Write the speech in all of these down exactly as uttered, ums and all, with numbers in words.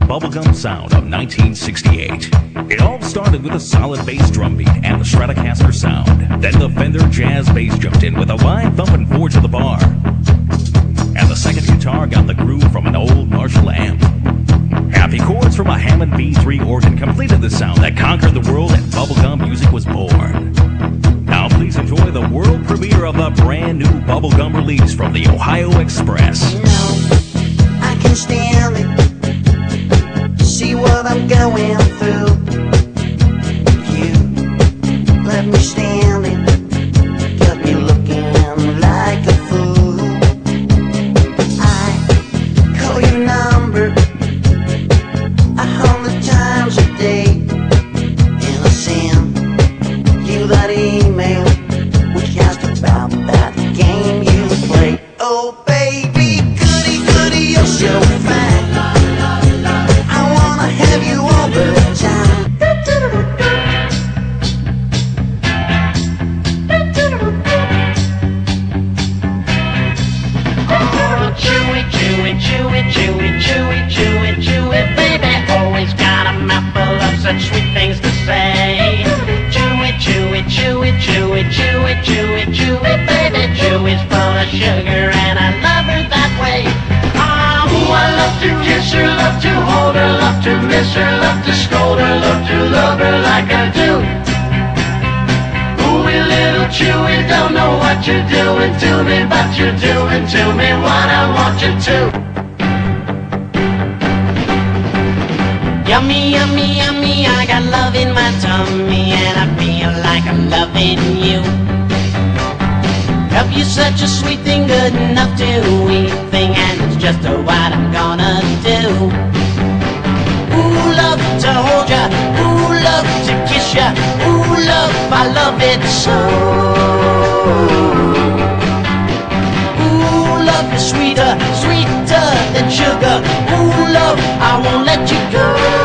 bubblegum sound of nineteen sixty-eight. It all started with a solid bass drum beat and the Stratocaster sound. Then the Fender Jazz bass jumped in with a live thumping four to the bar. And the second guitar got the groove from an old Marshall amp. Happy chords from a Hammond B three organ completed the sound that conquered the world, and bubblegum music was born. Now please enjoy the world premiere of the brand new bubblegum release from the Ohio Express. You know, I can stand it, see what I'm going through. You let me stand it, got me looking like a fool. I call your number a hundred times a day, and I send you that email which asked about that game you play. Oh baby, goody goody, you're so fine. I wanna have you all the time. Oh, chewy, chewy, chewy, chewy, chewy, chewy, chewy, baby, always got a mouth full of such sweet things to say. Chewy, chewy, chewy, chewy, chewy, chewy, chewy, baby, chewy's full of sugar and I love her that way. Ah, ooh, I love to kiss her, love to hold her, love to miss her, love to scold her, love to love her like I do. Ooh, little Chewy, don't know what you're doing to me, but you're doing to me what I want you to. Yummy, yummy, yummy, I got love in my tummy and I feel like I'm loving you. Love you such a sweet thing, good enough to eat thing, and it's just a what I'm gonna do. Ooh, love to hold ya, ooh, love to kiss ya, ooh, love, I love it so. Ooh, love is sweeter, sweeter than sugar. Ooh, love, I won't let you go.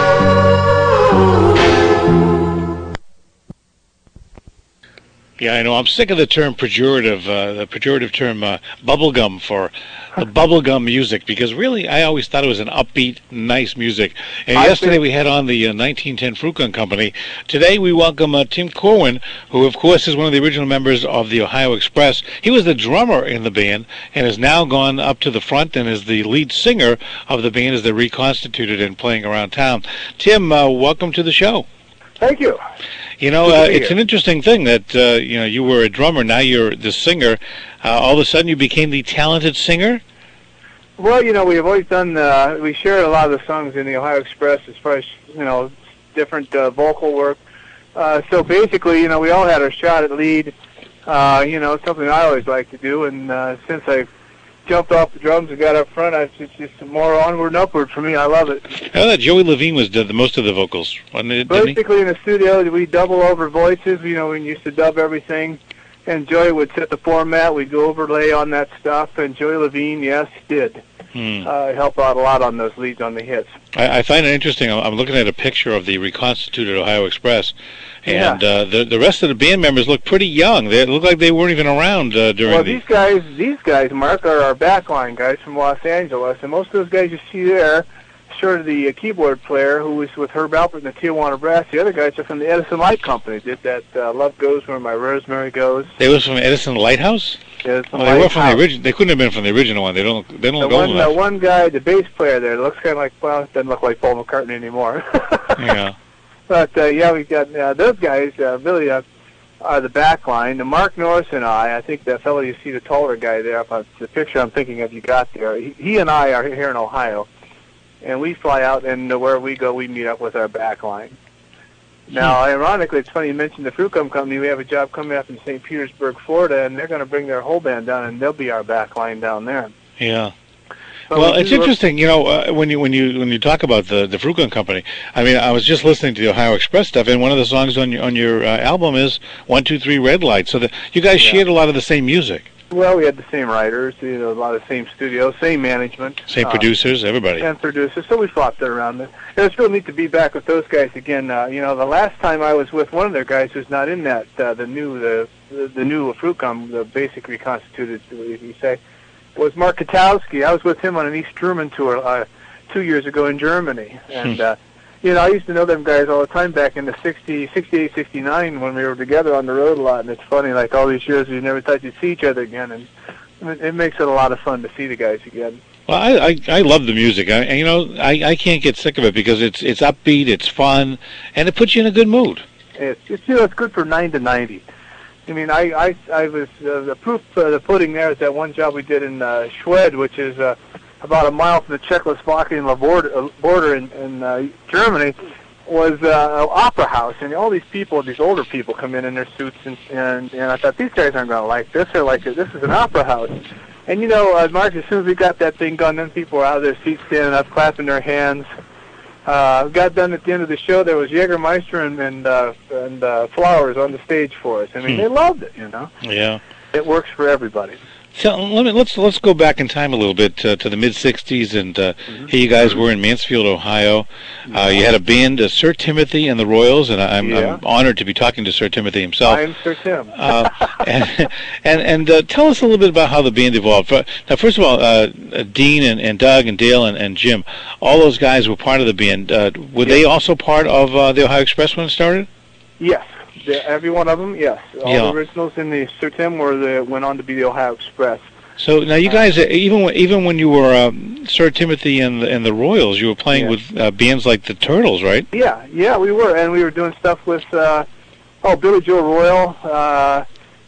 Yeah, I know. I'm sick of the term pejorative, uh, the pejorative term uh, bubblegum for the bubblegum music, because really I always thought it was an upbeat, nice music. And I yesterday think we had on the uh, nineteen ten Fruit Gun Company. Today we welcome uh, Tim Corwin, who of course is one of the original members of the Ohio Express. He was the drummer in the band and has now gone up to the front and is the lead singer of the band as they're reconstituted and playing around town. Tim, uh, welcome to the show. Thank you. You know, uh, it's an interesting thing that, uh, you know, you were a drummer, now you're the singer. Uh, all of a sudden you became the talented singer? Well, you know, we've always done, uh, we shared a lot of the songs in the Ohio Express as far as, you know, different uh, vocal work. Uh, so basically, you know, we all had our shot at lead. Uh, you know, something I always like to do, and uh, since I jumped off the drums and got up front, I, it's just more onward and upward for me. I love it. I thought Joey Levine was did the most of the vocals, wasn't it? Basically, in the studio, we double over voices. You know, we used to dub everything, and Joey would set the format. We'd go overlay on that stuff, and Joey Levine, yes, did Hmm. uh, help out a lot on those leads on the hits. I, I find it interesting. I'm I'm looking at a picture of the reconstituted Ohio Express, and Yeah. uh, the the rest of the band members look pretty young. They look like they weren't even around uh, during Well, the... these guys, these guys, Mark, are our backline guys from Los Angeles, and most of those guys you see there, sort of the uh, keyboard player who was with Herb Alpert and the Tijuana Brass. The other guys are from the Edison Light Company. Did that uh, "Love Goes Where My Rosemary Goes." They was from Edison Lighthouse? Edison Well, they were from the Lighthouse. original. They couldn't have been from the original one. They don't. They don't The look old one, the enough. one guy, the bass player there, looks kind of like, well, doesn't look like Paul McCartney anymore. Yeah. But uh, yeah, we got uh, those guys. Uh, really uh, are the back line. And Mark Norris and I, I think that fellow you see, the taller guy there, up on the picture I'm thinking of you got there. He, he and I are here in Ohio, and we fly out, and uh, where we go, we meet up with our back line. Now, ironically, it's funny you mentioned the Fruit Gum Company. We have a job coming up in Saint Petersburg, Florida, and they're going to bring their whole band down, and they'll be our back line down there. Yeah. But Well, we it's do look- interesting, you know, uh, when you when you when you talk about the the Fruit Gun Company. I mean, I was just listening to the Ohio Express stuff, and one of the songs on your on your uh, album is "One Two Three Red Light." So the, you guys Yeah. shared a lot of the same music, Well, we had the same writers, you know, a lot of the same studios, same management. same uh, producers, everybody. And producers, so we flopped it around. It was really neat to be back with those guys again. Uh, you know, the last time I was with one of their guys who's not in that, uh, the new, the, the the new Fruit Gum, the basic reconstituted, you say, was Mark Katowski. I was with him on an East German tour uh, two years ago in Germany. And, uh, you know, I used to know them guys all the time back in the sixty, sixty-eight, sixty-nine when we were together on the road a lot. And it's funny, like all these years we never thought you'd see each other again. And it, it makes it a lot of fun to see the guys again. Well, I, I, I love the music. I, and, you know, I, I can't get sick of it because it's it's upbeat, it's fun, and it puts you in a good mood. It's, it's you know, it's good for nine to ninety. I mean, I I, I was uh, the proof of the pudding there is that one job we did in uh, Schwed, which is uh, about a mile from the Czechoslovakian border, uh, border in, in uh, Germany, was uh, an opera house, and all these people, these older people, come in in their suits, and and, and I thought these guys aren't going to like this. They're like, this is an opera house. And, you know, uh, Mark, as soon as we got that thing done, then people were out of their seats standing up, clapping their hands. Uh, got done at the end of the show, there was Jägermeister and, and, uh, and uh, flowers on the stage for us. I mean, Hmm. they loved it, you know. Yeah. It works for everybody. So let me, let's let's go back in time a little bit uh, to the mid sixties, and uh, Mm-hmm. here you guys were in Mansfield, Ohio. Uh, you had a band, uh, Sir Timothy and the Royals, and I'm, Yeah. I'm honored to be talking to Sir Timothy himself. I'm Sir Tim. uh, and and, and uh, tell us a little bit about how the band evolved. For- Now, first of all, uh, uh, Dean and, and Doug and Dale and, and Jim, all those guys were part of the band. Uh, were they also part of uh, the Ohio Express when it started? Yes. The, every one of them, yes. All Yeah. the originals in the Sir Tim were the, went on to be the Ohio Express. So now you guys, uh, even when, even when you were um, Sir Timothy and the, and the Royals, you were playing Yeah. with uh, bands like the Turtles, right? Yeah, yeah, we were, and we were doing stuff with, uh, oh, Billy Joe Royal, uh,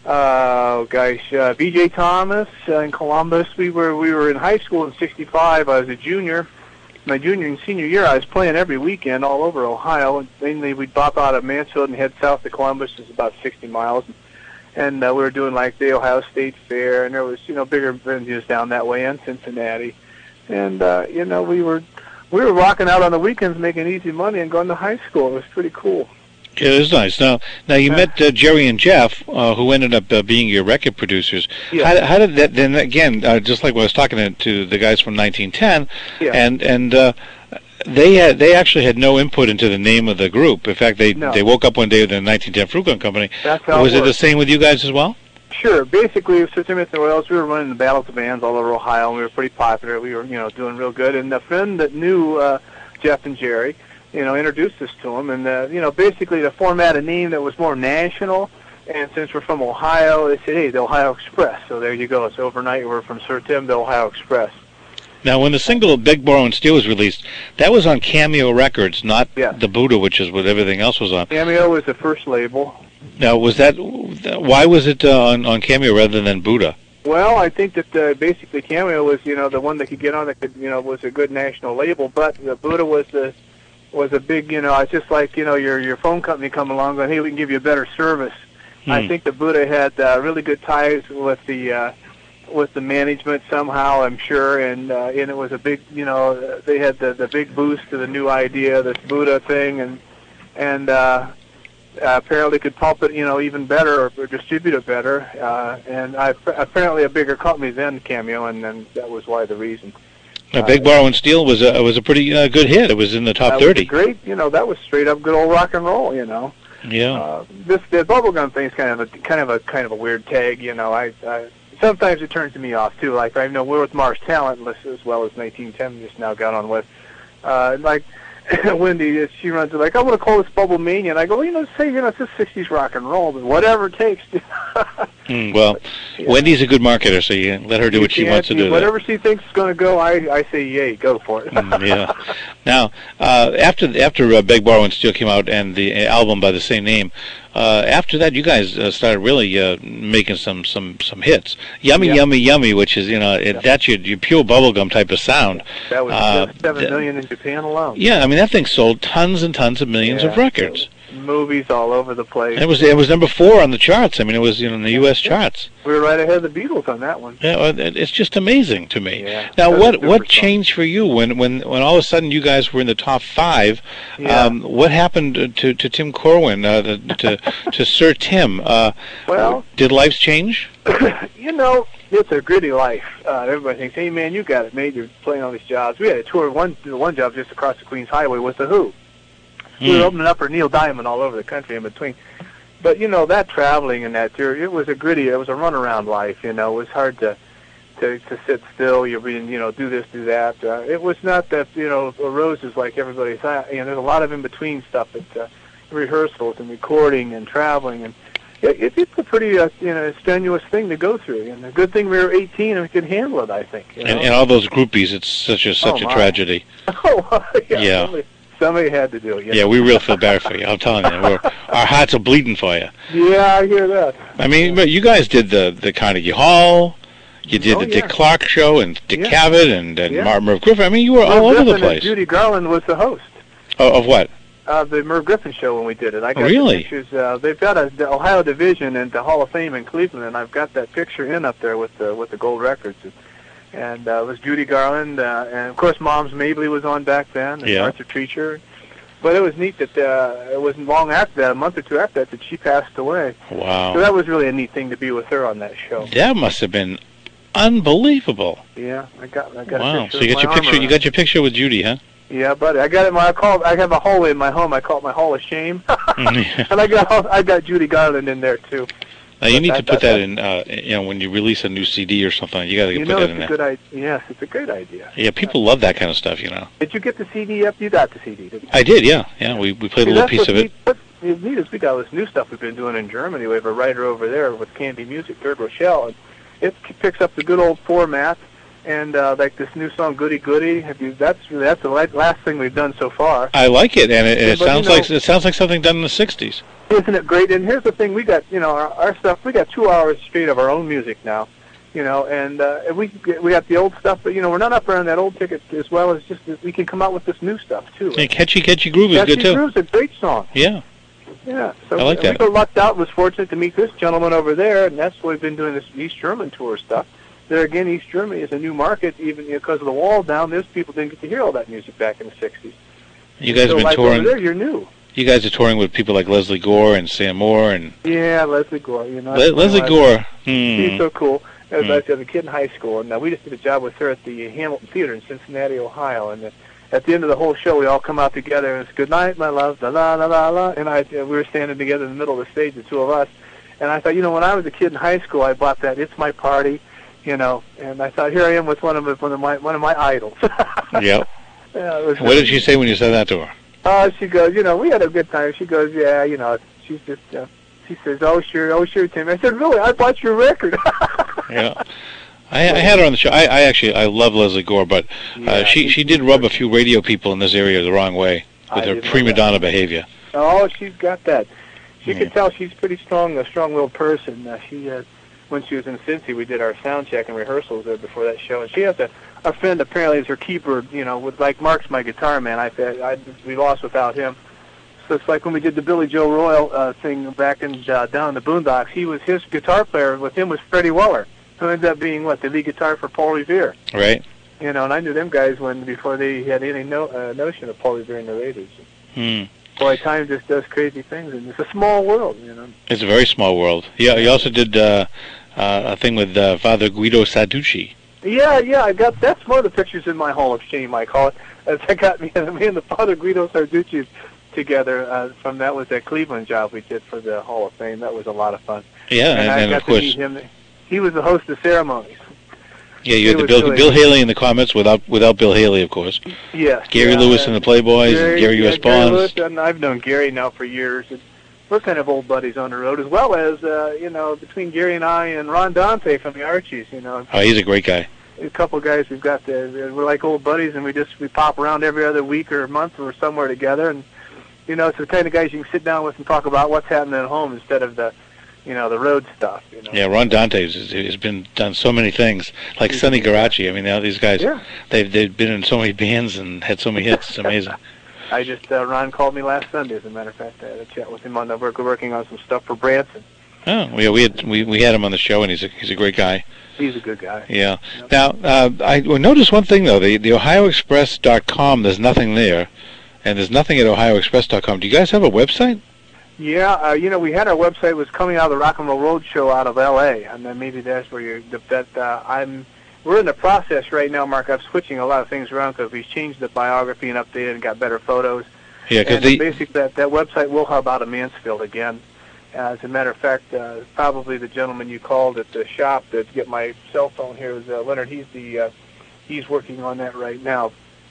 uh, gosh, uh, B J Thomas uh, in Columbus. We were we were in high school in sixty-five. I was a junior. My junior and senior year, I was playing every weekend all over Ohio. And mainly, we'd bop out of Mansfield and head south to Columbus. It's about sixty miles. And uh, we were doing like the Ohio State Fair, and there was, you know, bigger venues down that way, and Cincinnati. And uh, you know, we were we were rocking out on the weekends, making easy money, and going to high school. It was pretty cool. Yeah, it was nice. Now, now you met uh, Jerry and Jeff, uh, who ended up uh, being your record producers. Yeah. How, how did that? Then again, uh, just like when I was talking to, to the guys from nineteen ten, Yeah. and and uh, they had they actually had no input into the name of the group. In fact, they No. they woke up one day with the nineteen ten Fruit Gun Company. That's how Was it it the works. same with you guys as well? Sure. Basically, Sir Timothy and the Royals, we were running the battles of bands all over Ohio, and we were pretty popular. We were, you know, doing real good. And a friend that knew uh, Jeff and Jerry, you know, introduced us to them. And, uh, you know, basically to format a name that was more national. And since we're from Ohio, they said, hey, the Ohio Express. So there you go. So overnight, we're from Sir Tim to Ohio Express. Now, when the single "Big Borrow and Steal" was released, that was on Cameo Records, not Yeah. the Buddha, which is what everything else was on. Cameo was the first label. Now, was that why was it uh, on on Cameo rather than Buddha? Well, I think that uh, basically Cameo was, you know, the one that could get on that could, you know, was a good national label. But the Buddha was the was a big, you know, it's just like, you know, your your phone company come along going, hey, we can give you a better service. I Hmm. think the Buddha had uh, really good ties with the uh, with the management somehow, I'm sure, and uh, and it was a big, you know, they had the the big boost to the new idea, this Buddha thing, and and uh, uh, apparently could pump it, you know, even better or, or distribute it better, uh, and I, apparently a bigger company than Cameo, and then that was why the reason. Now, Big Borrow and Steal was a was a pretty uh, good hit. It was in the top That thirty. was great, you know, that was straight up good old rock and roll, you know. Yeah. Uh, this the bubblegum thing is kind of a kind of a kind of a weird tag, you know. I, I sometimes it turns me off too. Like I know we're with Mars Talent as well as nineteen ten just now got on with. Uh, like Wendy, she runs it like I want to call this Bubble Mania, and I go, well, you know, say you know it's just sixties rock and roll, but whatever it takes. Mm, well, Yeah. Wendy's a good marketer, so you let her do what she You wants to can't- do. there. Whatever she thinks is going to go, I I say yay, go for it. Mm, yeah. Now, uh, after after uh, Big Borrow and Steal came out and the uh, album by the same name, uh, after that you guys uh, started really uh, making some some some hits. Yummy, Yeah. yummy, yummy, which is you know it, Yeah. that's your, your pure bubblegum type of sound. That was Uh, seven th- million in Japan alone. Yeah, I mean that thing sold tons and tons of millions of Yeah. records. Movies all over the place. And it was it was number four on the charts. I mean, it was you know in the U S charts. We were right ahead of the Beatles on that one. Yeah, well, it- it's just amazing to me. Yeah. Now, That's a what super what song. changed for you when, when, when all of a sudden you guys were in the top five? Yeah. Um, what happened to, to Tim Corwin, uh, the, to to Sir Tim? Uh, Well, did lives change? you know, it's a gritty life. Uh, everybody thinks, hey, man, you got it made. You're playing all these jobs. We had a tour, one one job just across the Queens Highway with The Who. We were Hmm. opening up for Neil Diamond all over the country in between. But, you know, that traveling and that tour, it was a gritty, it was a runaround life, you know. It was hard to, to to sit still. You're reading, you know, do this, do that. Uh, it was not that, you know, roses like everybody thought. You know, there's a lot of in between stuff at uh, rehearsals and recording and traveling, and it, it, it's a pretty uh, you know strenuous thing to go through. And the good thing we were eighteen and we could handle it, I think. You know? And, and all those groupies, it's such a such Oh, a my. tragedy. Oh, yeah. Yeah. Somebody, somebody had to do it. Yeah, we real feel bad for you. I'm telling you, we're, our hearts are bleeding for you. Yeah, I hear that. I mean, but you guys did the the Carnegie Hall. You did Oh, the yeah. Dick Clark show and Dick Yeah. Cavett and, and Yeah. Martin Merv Griffin. I mean, you were all Merv over the Griffin and place. Judy Garland was the host. Oh, of what? Uh, the Merv Griffin show when we did it. I got Really? the pictures. Uh, they've got a the Ohio division and the Hall of Fame in Cleveland, and I've got that picture in up there with the with the gold records. And uh, it was Judy Garland, uh, and of course Mom's Mabley was on back then, and Yeah. Arthur Treacher. But it was neat that uh, it wasn't long after that, a month or two after that, that she passed away. So Wow. that was really a neat thing to be with her on that show. That must have been unbelievable. Yeah, I got I got a Wow. picture. So you of got your my picture. arm You around. got your picture with Judy, huh? Yeah, buddy. I got it. I call. I have a hallway in my home. I call it my hall of shame, Yeah. and I got I got Judy Garland in there too. Now you But need that- to put that- that in. Uh, you know, when you release a new C D or something, you got to You put know, that it's in a there. good idea. Yes, it's a great idea. Yeah, people love that kind of stuff. You know. Did you get the C D up? You got the C D, didn't you? I did. Yeah. Yeah. We we played a See, little that's piece what's of it. neat- What's neat is we got all this new stuff we've been doing in Germany. We have a writer over there with Candy Music, Third Rochelle, and it picks up the good old format. And uh, like this new song, "Goody Goody," have you? That's that's the la- last thing we've done so far. I like it, and it, Yeah, it but, you sounds know- like it sounds like something done in the sixties. Isn't it great? And here's the thing: we got, you know, our, our stuff. We got two hours straight of our own music now, you know, and uh, and we we got the old stuff, but you know, we're not up there on that old ticket as well as just that we can come out with this new stuff too. And catchy, catchy groove is Catchy good too. Groove's a great song. Yeah. Yeah, so I like we that. got lucked out. Was fortunate to meet this gentleman over there, and that's why we've been doing this East German tour stuff. There again, East Germany is a new market, even because of the wall down. There's people didn't get to hear all that music back in the sixties. You guys so have been like touring. over there. You're new. You guys are touring with people like Leslie Gore and Sam Moore and Yeah, Leslie Gore. You know, Le- Leslie my- Gore. She's Hmm. so cool. As Hmm. I was a kid in high school, and uh, we just did a job with her at the Hamilton Theater in Cincinnati, Ohio. And uh, at the end of the whole show, we all come out together, and it's "Good night, my love," la la la la la. And I, uh, we were standing together in the middle of the stage, the two of us. And I thought, you know, when I was a kid in high school, I bought that "It's My Party," you know. And I thought, here I am with one of my, one of my one of my idols. Yep. Yeah, it was, What did she say when you said that to her? Uh, she goes, you know, we had a good time. She goes, yeah, you know, she's just, uh, she says, oh, sure, oh, sure, Tim. I said, really? I bought your record. Yeah. I, I had her on the show. I, I actually I love Leslie Gore, but uh, Yeah, she she did rub a few radio people in this area the wrong way I with her didn't know prima that. donna behavior. Oh, she's got that. She Yeah. can tell she's pretty strong, a strong-willed person. Uh, she, uh, when she was in Cincy, we did our sound check and rehearsals there before that show, and she has a, a friend apparently is her keeper. You know, with like Mark's my guitar man. I, I we lost without him. So it's like when we did the Billy Joe Royal uh, thing back in uh, down in the Boondocks. He was his guitar player. With him was Freddie Weller, who ended up being what the lead guitar for Paul Revere. Right? You know, and I knew them guys when before they had any no, uh, notion of Paul Revere and the Raiders. Hmm. Boy, time just does crazy things, and it's a small world, you know. It's a very small world. Yeah, you also did uh, uh, a thing with uh, Father Guido Sarducci. Yeah, yeah, I got that's one of the pictures in my Hall of Shame, I call it. As I got me, me and the Father Guido Sarducci together uh, from that was that Cleveland job we did for the Hall of Fame. That was a lot of fun. Yeah, and, and, I and got of course, to meet him. He was the host of ceremonies. yeah, you it had the was Bill, really- Bill Haley in the comments without without Bill Haley, of course. Yes. Gary yeah, Lewis uh, and the Playboys, and Gary U S yeah, Gary Bonds. Lewis, and I've known Gary now for years. And we're kind of old buddies on the road, as well as uh, you know, between Gary and I and Ron Dante from the Archies. You know, Oh, he's a great guy. a couple of guys we've got there. We're like old buddies, and we just we pop around every other week or month or somewhere together. And you know, it's the kind of guys you can sit down with and talk about what's happening at home instead of the, you know, the road stuff. You know. Yeah, Ron Dante has, has been done so many things, like He's Sonny a good guy. Garachi. I mean, now these guys, Yeah. they've they've been in so many bands and had so many hits. It's amazing. I just uh, Ron called me last Sunday. As a matter of fact, I had a chat with him on the work working on some stuff for Branson. Oh, yeah, we had we, we had him on the show, and he's a he's a great guy. He's a good guy. Yeah. Now, uh, I noticed one thing though. The the Ohio Express dot com. There's nothing there, and there's nothing at Ohio Express dot com. Do you guys have a website? Yeah, uh, you know, we had our website was coming out of the Rock and Roll Road Show out of L A, and then maybe that's where you're. That uh, I'm. We're in the process right now, Mark. I'm switching a lot of things around because we've changed the biography and updated and got better photos. Yeah, because And the basically, that that website will hub out of Mansfield again, As a matter of fact, uh, probably the gentleman you called at the shop to get my cell phone here is uh, Leonard. He's the uh, he's working on that right now.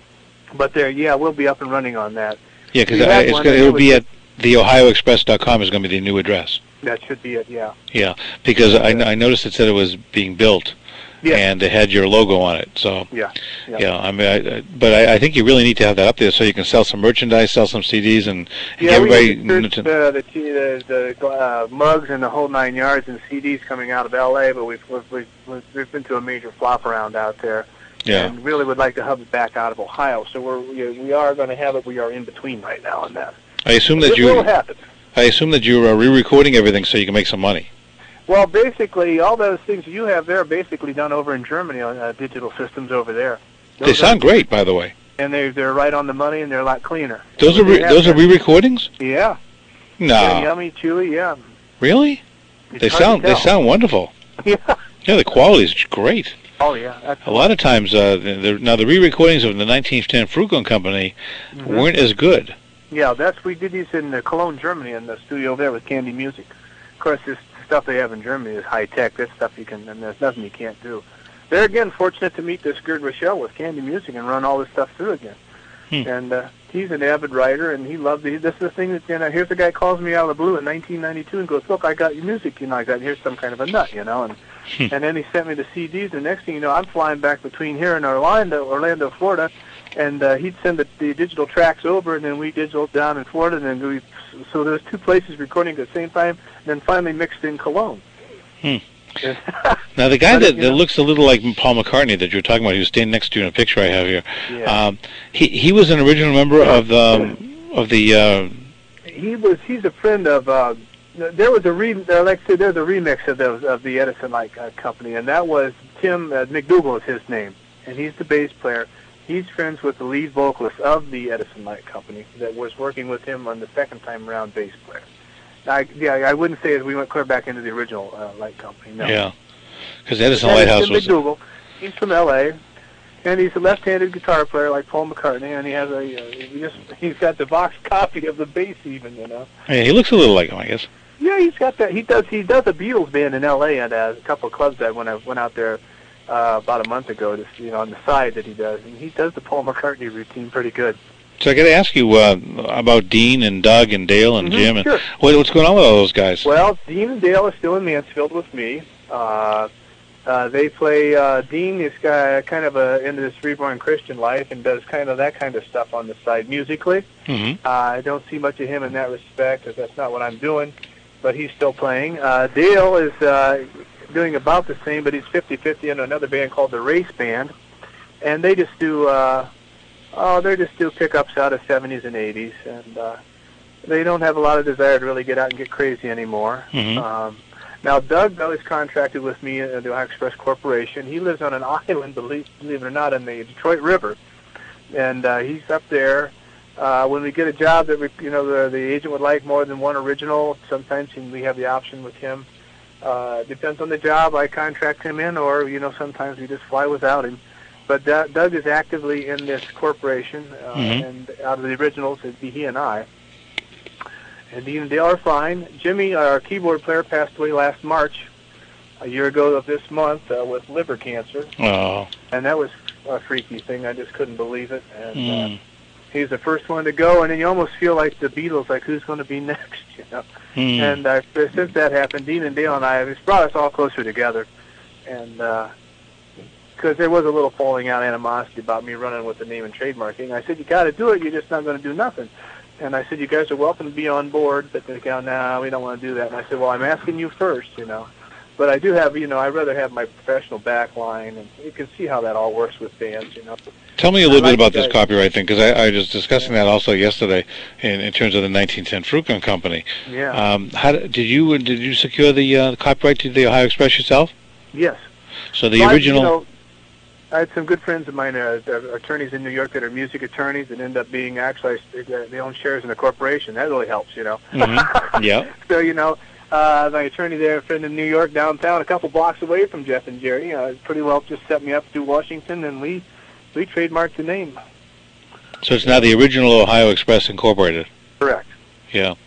But there, yeah, we'll be up and running on that. Yeah, because We had it's one gonna, that it'll was- be at the ohio express dot com is going to be the new address. That should be it. Yeah. Yeah, because I, I noticed it said it was being built, Yeah. and it had your logo on it. So Yeah. Yeah. yeah, I mean, I, I, but I, I think you really need to have that up there so you can sell some merchandise, sell some C Ds, and, and Yeah, get everybody. we researched uh, the the, the, the uh, mugs and the whole nine yards and C Ds coming out of L A, but we've we've, we've, we've been to a major flop around out there, yeah. and really would like to hub it back out of Ohio. So we're we, we are going to have it. We are in between right now on that. I assume that It you. will happen. I assume that you're uh, re-recording everything so you can make some money. Well, basically, all those things you have there are basically done over in Germany on uh, digital systems over there. Those They sound are, great, by the way. and they they're right on the money, and they're a lot cleaner. Those So are re- they have those are that- re-recordings? Yeah. No, They're yummy, chewy. Yeah. really? It's They hard to sound they tell. sound wonderful. Yeah. Yeah, the quality is great. Oh yeah. That's A lot of times, uh, the, the, now the re-recordings of the nineteen ten Frucon Company Mhm. weren't as good. Yeah, that's we did these in uh, Cologne, Germany, in the studio there with Candy Music. Of course, this stuff they have in Germany is high tech. This stuff you can, and there's nothing you can't do. They're again fortunate to meet this Gerd Rochelle with Candy Music and run all this stuff through again. Hmm. And uh, he's an avid writer, and he loved it. This is the thing that you know. Here's a guy calls me out of the blue in nineteen ninety-two and goes, "Look, I got your music. You know, I got here's some kind of a nut, you know." And Hmm. and then he sent me the C Ds. And next thing you know, I'm flying back between here and Orlando, Orlando, Florida. And uh, he'd send the, the digital tracks over, and then we digital down in Florida, and then we so there's two places recording at the same time, and then finally mixed in Cologne. Hmm. And Now the guy But, that, you that know- looks a little like Paul McCartney that you were talking about, he was standing next to you in a picture I have here. yeah. Um, he he was an original member of the of the. Uh, he was he's a friend of. Uh, there was a re uh, like I said, there's a remix of those of the Edison Light uh, Company, and that was Tim uh, McDougal is his name, and he's the bass player. He's friends with the lead vocalist of the Edison Light Company that was working with him on the second time around bass player. I, yeah, I wouldn't say that we went clear back into the original uh, Light Company. No. Yeah, because Edison That is Lighthouse Tim was. McDougal. He's from L A, and he's a left-handed guitar player like Paul McCartney, and he has a uh, he just, he's got the box copy of the bass even, you know. Yeah, he looks a little like him, I guess. Yeah, he's got that. He does. He does a Beatles band in L A at uh, a couple of clubs that when I went out there uh, about a month ago. Just you know, on the side that he does, and he does the Paul McCartney routine pretty good. So I got to ask you uh, about Dean and Doug and Dale and Mhm, Jim and sure. what, what's going on with all those guys? Well, Dean and Dale are still in Mansfield with me. Uh, uh, they play. Uh, Dean is uh, kind of a, into this reborn Christian life and does kind of that kind of stuff on the side musically. Mm-hmm. Uh, I don't see much of him in that respect, because that's not what I'm doing. But he's still playing. Uh, Dale is uh, doing about the same, but he's fifty-fifty in another band called the Race Band, and they just do. Uh, oh, they just do pickups out of seventies and eighties, and uh, they don't have a lot of desire to really get out and get crazy anymore. Mhm. Um, now, Doug, though, is contracted with me at the Ohio Express Corporation. He lives on an island, believe, believe it or not, on the Detroit River, and uh, he's up there. Uh, when we get a job that we, you know, the, the agent would like more than one original, sometimes we have the option with him. Uh, depends on the job. I contract him in, or you know, sometimes we just fly without him. But D- Doug is actively in this corporation, uh, Mhm. and out of the originals, it'd be he and I. And Dean and Dale are fine. Jimmy, our keyboard player, passed away last March, a year ago of this month, uh, with liver cancer, Oh. and that was a freaky thing. I just couldn't believe it. And Mm. uh, he's the first one to go, and then you almost feel like the Beatles, like who's going to be next, you know? Mm. And uh, since that happened, Dean and Dale and I, it's brought us all closer together, and because there was a little falling out animosity about me running with the name and trademarking. I said, you got to do it. You're just not going to do nothing. And I said, you guys are welcome to be on board, but they go, nah, we don't want to do that. And I said, well, I'm asking you first, you know. But I do have, you know, I'd rather have my professional back line, and you can see how that all works with bands, you know. Tell me a little I bit like about this that. copyright thing, because I, I was discussing that also yesterday in, in terms of the nineteen ten Frucon Company. Yeah. Um, how did you did you secure the uh, copyright to the Ohio Express yourself? Yes. So the Well, I- original. You know, I had some good friends of mine, uh, that are attorneys in New York, that are music attorneys, that end up being actually uh, they own shares in the corporation. That really helps, you know. Mhm. Yeah. So you know, uh, my attorney there, a friend in New York, downtown, a couple blocks away from Jeff and Jerry, uh, pretty well just set me up to Washington, and we we trademarked the name. So it's now the original Ohio Express Incorporated. Correct. Yeah.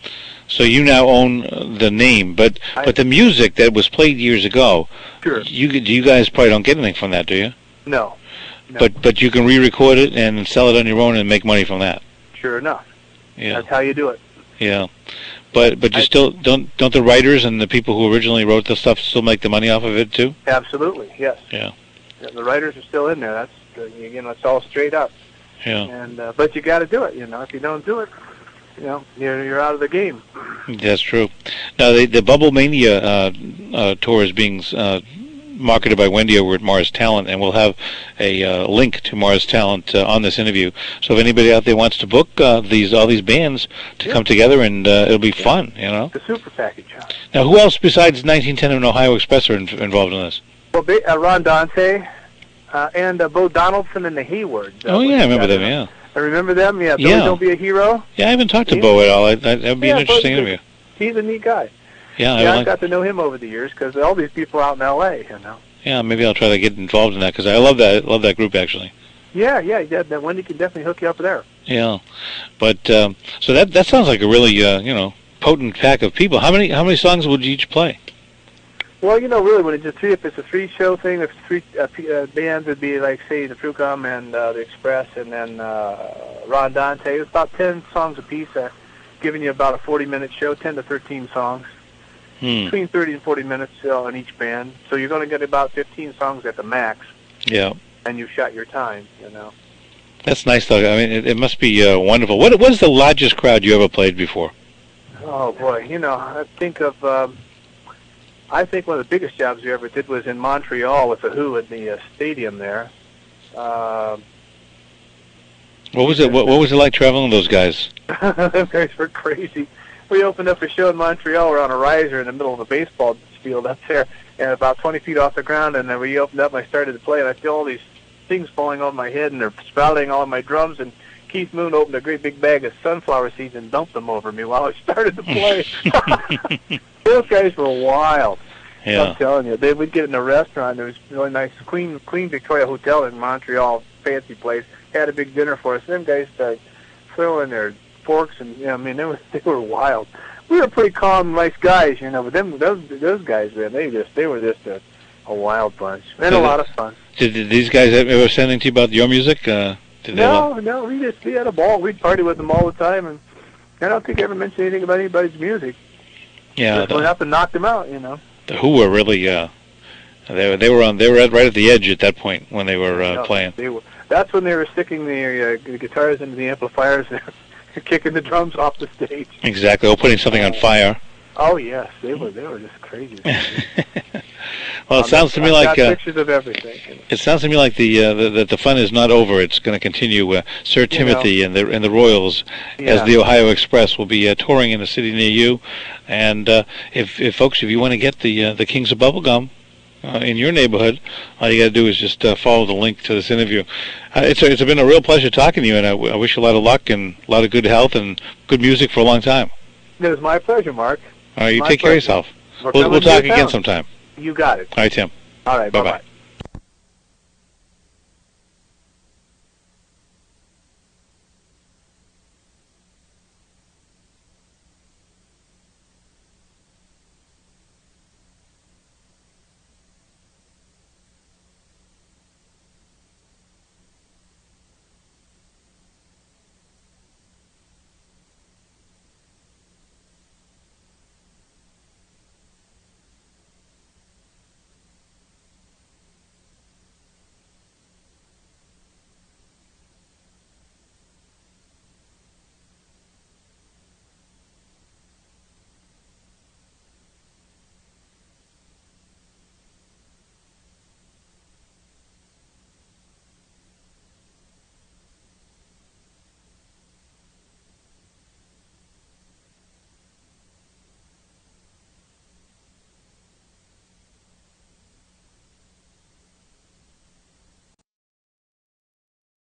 So you now own uh, the name, but I- but the music that was played years ago, Sure. you you guys probably don't get anything from that, do you? No. No. But but you can re-record it and sell it on your own and make money from that. Sure enough. Yeah, That's how you do it. yeah. But but you I- still don't don't the writers and the people who originally wrote the stuff still make the money off of it too? Absolutely, yes. Yeah. Yeah, the writers are still in there. That's uh, you know, it's all straight up. Yeah, And uh, but you got to do it. You know, if you don't do it, you know, you're you're out of the game. that's true. Now the the Bubble Mania uh, uh, tour is being uh, marketed by Wendy over at Mars Talent, and we'll have a uh, link to Mars Talent uh, on this interview. So if anybody out there wants to book uh, these all these bands to Yeah. come together, and uh, it'll be fun, you know. The super package. Huh? Now, who else besides nineteen ten and Ohio Express are in, involved in this? Well, ba- uh, Ron Dante uh, and uh, Bo Donaldson and the Haywards. Uh, Oh yeah, I remember them. got- Yeah, I remember them. Yeah, Billy Yeah. Don't Be a Hero. yeah. I haven't talked to Yeah. Bo at all. I, I, that'd be Yeah, an interesting Bo's a- interview. He's a neat guy. Yeah, I Yeah, like, I've got to know him over the years because all these people are out in L A. You know. yeah. Maybe I'll try to get involved in that because I love that. I love that group actually. Yeah, yeah, yeah. That Wendy can definitely hook you up there. Yeah, but um, so that that sounds like a really uh, you know potent pack of people. How many how many songs would you each play? Well, you know, really, when it's a three, if it's a three-show thing, if three uh, p- uh, bands would be like, say, the Frucom and uh, the Express, and then uh, Ron Dante. It's about ten songs apiece, uh, giving you about a forty-minute show, ten to thirteen songs, Hmm. between thirty and forty minutes uh, on each band. So you're going to get about fifteen songs at the max, Yeah, and you've shot your time. You know. that's nice though. I mean, it, it must be uh, wonderful. What what is the largest crowd you ever played before? Oh boy, you know, I think of. Um, I think one of the biggest jobs we ever did was in Montreal with the Who in the uh, stadium there. Um What was it? What, what was it like traveling with those guys? Those guys were crazy. We opened up a show in Montreal. We're on a riser in the middle of a baseball field up there, and about twenty feet off the ground. And then we opened up, and I started to play, and I feel all these things falling on my head, and they're sprouting all on my drums. And Keith Moon opened a great big bag of sunflower seeds and dumped them over me while I started to play. Those guys were wild. I'm Yeah, telling you, they would get in a restaurant. There was a really nice Queen Queen Victoria Hotel in Montreal, fancy place. Had a big dinner for us. Them guys started throwing their forks, and you know, I mean, they were they were wild. We were pretty calm, nice guys, you know. But them those those guys, man, they just they were just a, a wild bunch and a lot of fun. did, did these guys ever say anything to you about your music? Uh, did they No, no, we just we had a ball. We'd party with them all the time, and I don't think I ever mentioned anything about anybody's music. yeah, Just went the, up and knocked them out, you know. the Who were really uh, they were they were on they were at, right at the edge at that point when they were uh, No, playing. They were, that's when they were sticking the, uh, the guitars into the amplifiers and kicking the drums off the stage. Exactly, or putting something on fire. Oh yes, they were they were just crazy. Well, it Um, sounds to me I've like got uh, pictures of everything. you know. it sounds to me like the uh, the, the fun is not over. It's going to continue. Uh, Sir You Timothy and the and the Royals, as Yeah. the Ohio Express, will be uh, touring in a city near you. And uh, if, if folks, if you want to get the uh, the Kings of Bubblegum uh, in your neighborhood, all you got to do is just uh, follow the link to this interview. Uh, it's a, it's been a real pleasure talking to you, and I, w- I wish you a lot of luck and a lot of good health and good music for a long time. It was my pleasure, Mark. All right, you My take care of pleasure. yourself. We're We'll, coming we'll to your talk again town. sometime. You got it. All right, Tim. All right. Bye-bye. Bye bye.